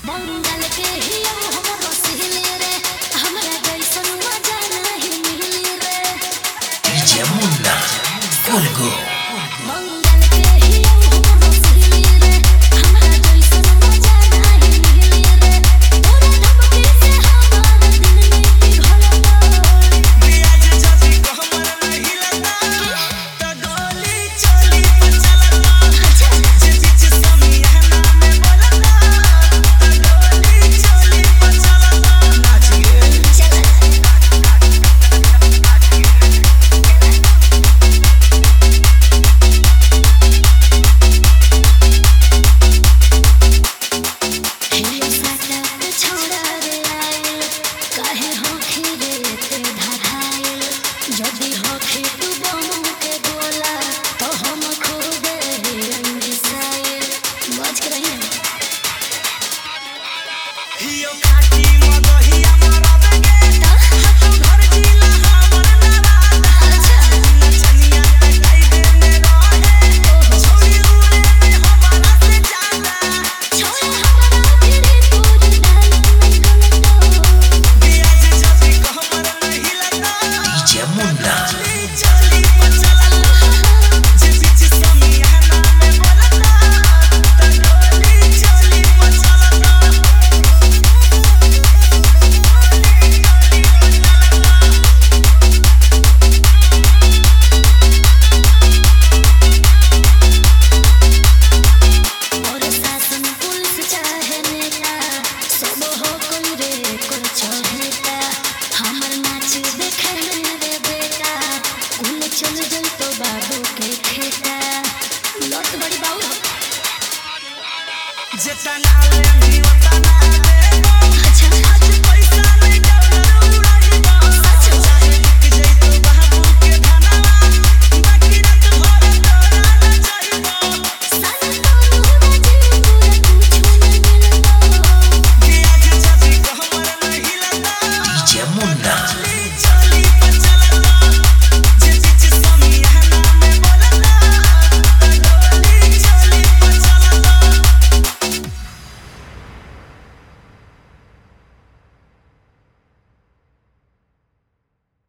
बंगाल के हिया हमरो सहेली रे हमरा जैसन मजा नहीं मिली रे Yamuna Colgo बंगाल के हिया हमरो सहेली रे हमरा जैसन मजा नहीं मिली रे तोरा धमकी से हमार दिल में पिघल बियाज जदी को हमर नहीं लगा तो गोली चली चलता जे बीच समियाना में बोलता तो गोली चली चलता नाच गे हिया साटा के छोड़ा रे आइल काहे होखे रे ते धराइल जदी होखे तू बम के गोला तो हम खो दे रंगिसाइल बच के रही हियो खाटी मगहिया मारब गे